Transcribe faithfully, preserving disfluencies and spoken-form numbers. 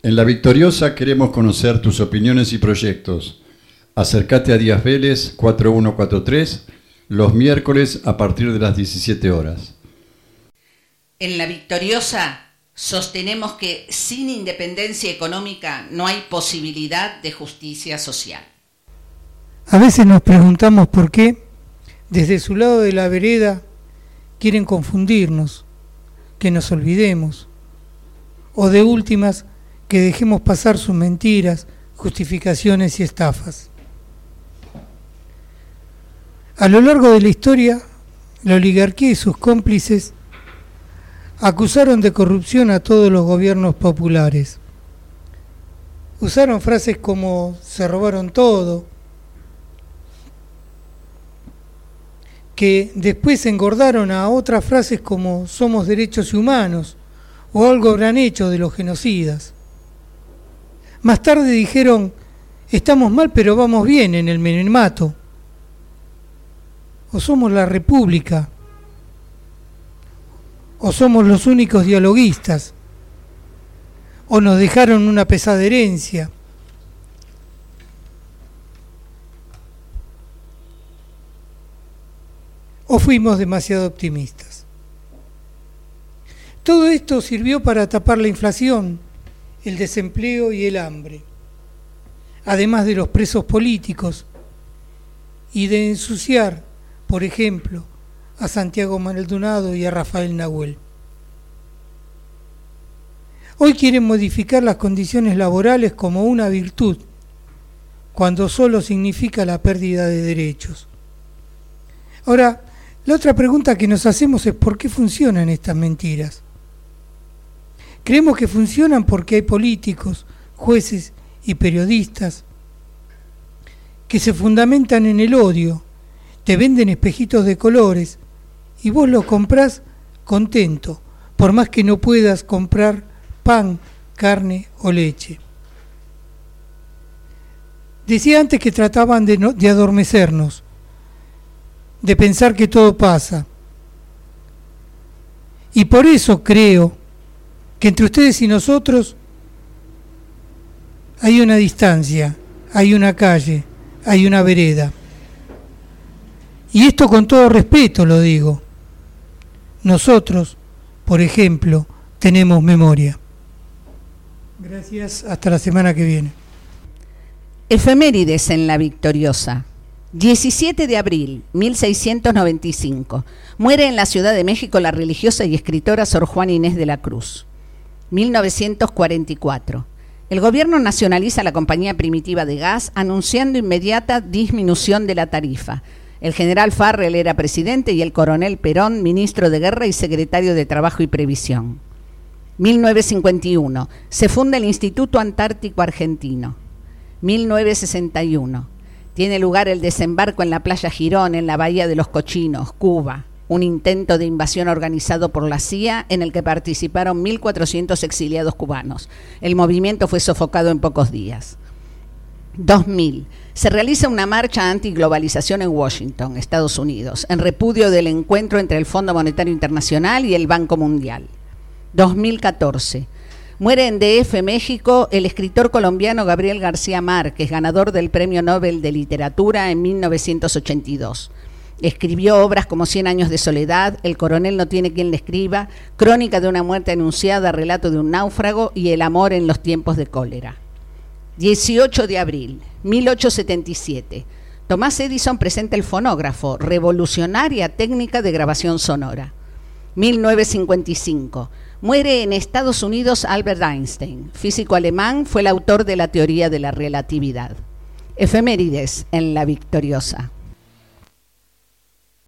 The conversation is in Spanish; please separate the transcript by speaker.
Speaker 1: En La Victoriosa queremos conocer tus opiniones y proyectos. Acércate a Díaz Vélez cuatro uno cuatro tres los miércoles a partir de las diecisiete horas.
Speaker 2: En La Victoriosa sostenemos que sin independencia económica no hay posibilidad de justicia social.
Speaker 3: A veces nos preguntamos por qué, desde su lado de la vereda, quieren confundirnos, que nos olvidemos, o de últimas, que dejemos pasar sus mentiras, justificaciones y estafas. A lo largo de la historia, la oligarquía y sus cómplices acusaron de corrupción a todos los gobiernos populares. Usaron frases como "se robaron todo", que después engordaron a otras frases como "somos derechos humanos" o "algo habrán hecho de los genocidas". Más tarde dijeron "estamos mal pero vamos bien en el menemato", o "somos la república", o "somos los únicos dialoguistas", o "nos dejaron una pesada herencia". O fuimos demasiado optimistas. Todo esto sirvió para tapar la inflación, el desempleo y el hambre, además de los presos políticos, y de ensuciar, por ejemplo, a Santiago Maldonado y a Rafael Nahuel. Hoy quieren modificar las condiciones laborales como una virtud, cuando solo significa la pérdida de derechos. Ahora, la otra pregunta que nos hacemos es ¿por qué funcionan estas mentiras? Creemos que funcionan porque hay políticos, jueces y periodistas que se fundamentan en el odio, te venden espejitos de colores y vos los comprás contento, por más que no puedas comprar pan, carne o leche. Decía antes que trataban de, no, de adormecernos, de pensar que todo pasa. Y por eso creo que entre ustedes y nosotros hay una distancia, hay una calle, hay una vereda. Y esto con todo respeto lo digo. Nosotros, por ejemplo, tenemos memoria. Gracias, hasta la semana que viene.
Speaker 2: Efemérides en La Victoriosa. diecisiete de abril, mil seiscientos noventa y cinco. Muere en la Ciudad de México la religiosa y escritora Sor Juana Inés de la Cruz. mil novecientos cuarenta y cuatro. El gobierno nacionaliza la compañía primitiva de gas, anunciando inmediata disminución de la tarifa. El general Farrell era presidente y el coronel Perón, ministro de Guerra y secretario de Trabajo y Previsión. mil novecientos cincuenta y uno. Se funda el Instituto Antártico Argentino. mil novecientos sesenta y uno. Tiene lugar el desembarco en la playa Girón, en la Bahía de los Cochinos, Cuba, un intento de invasión organizado por la C I A en el que participaron mil cuatrocientos exiliados cubanos. El movimiento fue sofocado en pocos días. dos mil. Se realiza una marcha antiglobalización en Washington, Estados Unidos, en repudio del encuentro entre el Fondo Monetario Internacional y el Banco Mundial. dos mil catorce. Muere en D F, México, el escritor colombiano Gabriel García Márquez, ganador del Premio Nobel de Literatura en mil novecientos ochenta y dos. Escribió obras como Cien años de soledad, El coronel no tiene quien le escriba, Crónica de una muerte anunciada, Relato de un náufrago y El amor en los tiempos de cólera. dieciocho de abril, mil ochocientos setenta y siete. Tomás Edison presenta el fonógrafo, revolucionaria técnica de grabación sonora. mil novecientos cincuenta y cinco. Muere en Estados Unidos Albert Einstein, físico alemán, fue el autor de la teoría de la relatividad. Efemérides en La Victoriosa.